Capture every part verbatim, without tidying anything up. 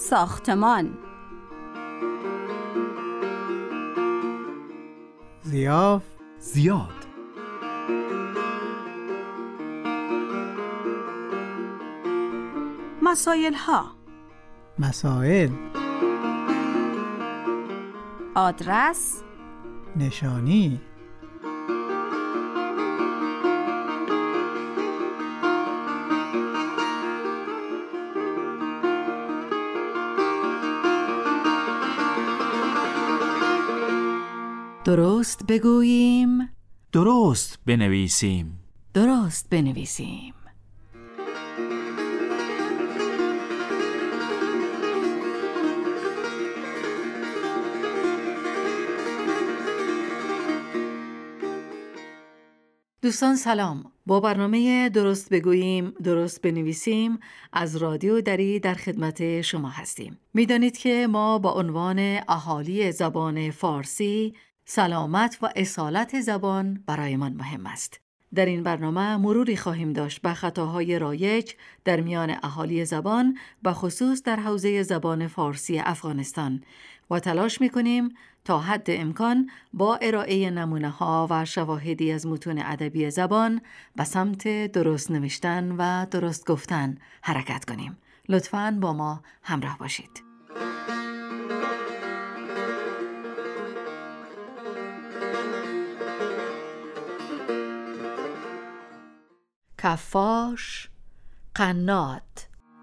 ساختمان. ضیاف، زیاد. مسائل ها. مسائل. آدرس، نشانی. درست بگوییم، درست بنویسیم. درست بنویسیم. دوستان سلام. با برنامه درست بگوییم درست بنویسیم از رادیو دری در خدمت شما هستیم. میدانید که ما با عنوان اهالی زبان فارسی سلامت و اصالت زبان برایمان مهم است. در این برنامه مروری خواهیم داشت به خطاهای رایج در میان اهالی زبان و خصوص در حوزه زبان فارسی افغانستان و تلاش می‌کنیم تا حد امکان با ارائه نمونه‌ها و شواهدی از متون ادبی زبان به سمت درست نوشتن و درست گفتن حرکت کنیم. لطفاً با ما همراه باشید. کفاش، قنات.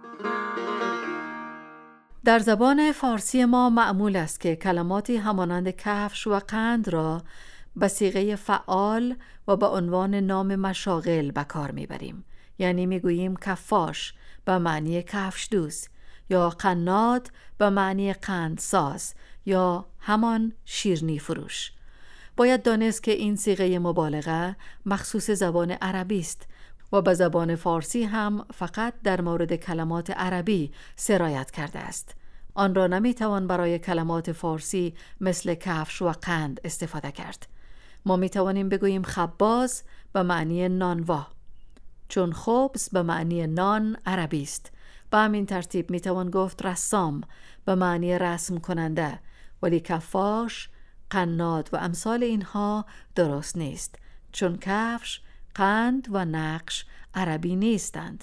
در زبان فارسی ما معمول است که کلماتی همانند کفش و قند را به صیغه فعال و به عنوان نام مشاغل به کار میبریم. یعنی میگوییم کفاش به معنی کفش دوز یا قنات به معنی قندساز یا همان شیرنی فروش. باید دانست که این صیغه مبالغه مخصوص زبان عربی است و به زبان فارسی هم فقط در مورد کلمات عربی سرایت کرده است. آن را نمیتوان برای کلمات فارسی مثل کفش و قند استفاده کرد. ما میتوانیم بگوییم خباز به معنی نانوا، چون خبز به معنی نان عربی است. به همین ترتیب میتوان گفت رسام به معنی رسم کننده، ولی کفاش، قنات و امثال اینها درست نیست، چون کفش، قند و نقش عربی نیستند.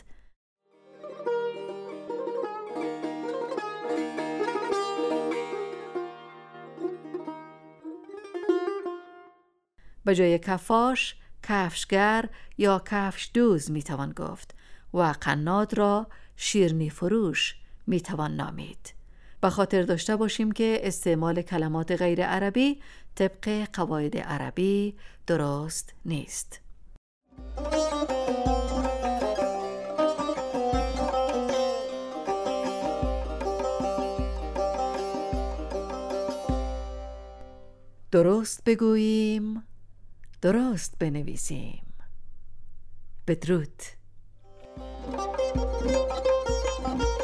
به جای کفاش، کفشگر یا کفش دوز میتوان گفت و قنات را شیرنی فروش میتوان نامید. به خاطر داشته باشیم که استعمال کلمات غیر عربی طبق قواعد عربی درست نیست. درست بگوییم، درست بنویسیم. بدرود.